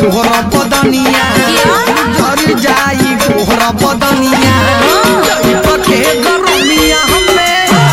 गोहरा बदनिया जर जाई गोहरा बदनिया पके गरमिया हमें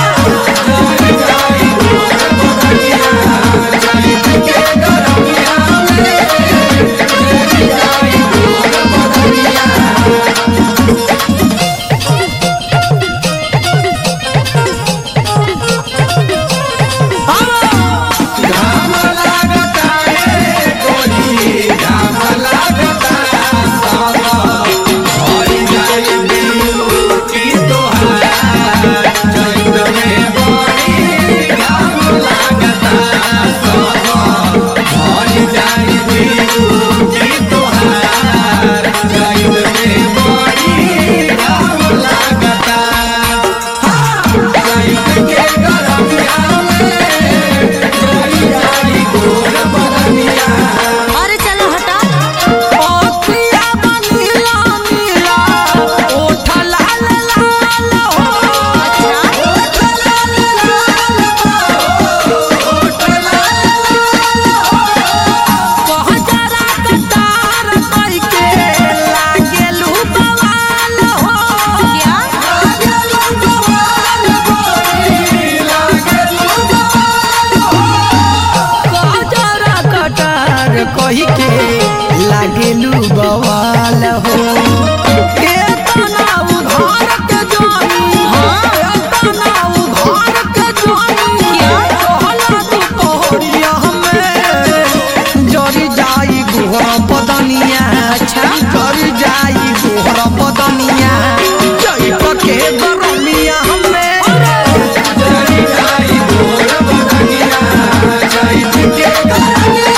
कही के लागेलू बवाल हो केतना उधार के जानी केतना उधार के जानी कहला तू तोहरिया हमें जरी जाई गोहरा बदनिया जरी जाई गोहरा बदनिया जई पके गरमिया हमें जरी जाई गोहरा बदनिया जई पके गरमिया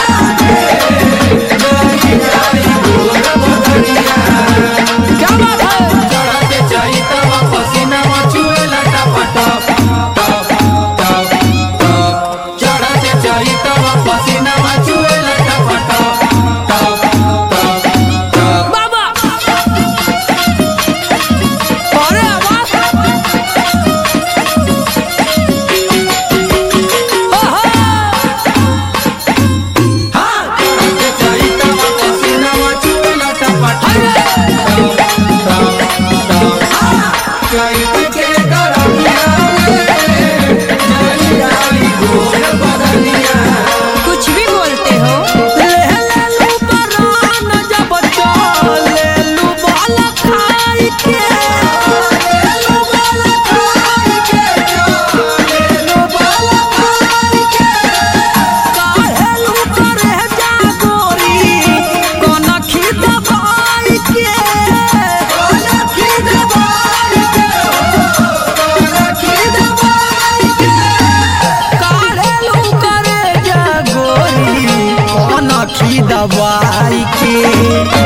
कुछ भी बोलते हो दवाई के